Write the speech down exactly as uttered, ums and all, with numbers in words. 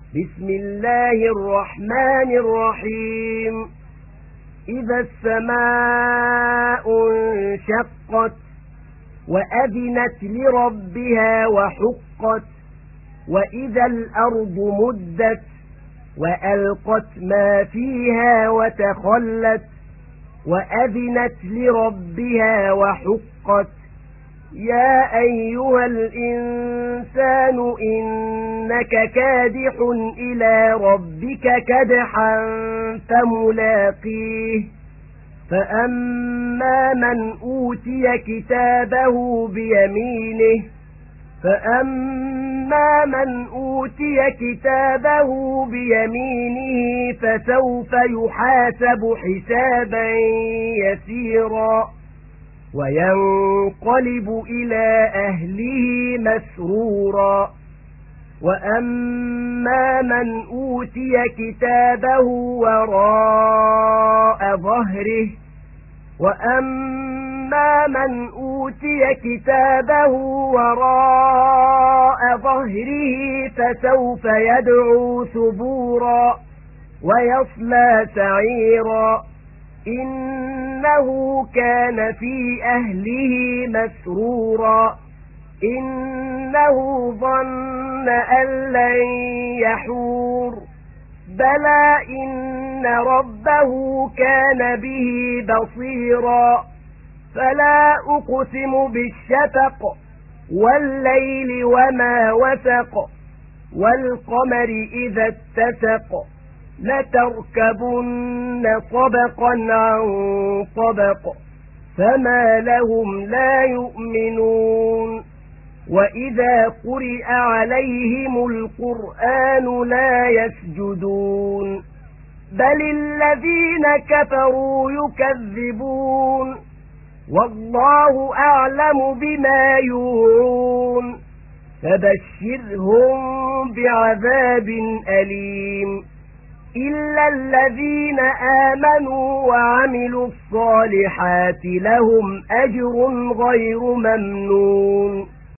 بسم الله الرحمن الرحيم إذا السماء انشقت وأذنت لربها وحقت وإذا الأرض مدت وألقت ما فيها وتخلت وأذنت لربها وحقت يا أيها الإنسان إنك كادح إلى ربك كدحا فملاقيه فأما من أوتي كتابه بيمينه فأما من أوتي كتابه بيمينه فسوف يحاسب حسابا يسيرا وينقلب إلى أهله مسرورا وأما من أوتي كتابه وراء ظهره وأما من أوتي كتابه وراء ظهره فسوف يدعو ثبورا ويصلى سعيرا إنه كان في أهله مسرورا إنه ظن أن لن يحور بلى إن ربه كان به بصيرا فلا أقسم بالشفق والليل وما وسق والقمر إذا اتسق لتركبن طبقا عن طبق فما لهم لا يؤمنون وإذا قرئ عليهم القرآن لا يسجدون بل الذين كفروا يكذبون والله أعلم بما يوعون فبشرهم بعذاب أليم إلا الذين آمنوا وعملوا الصالحات لهم أجر غير ممنون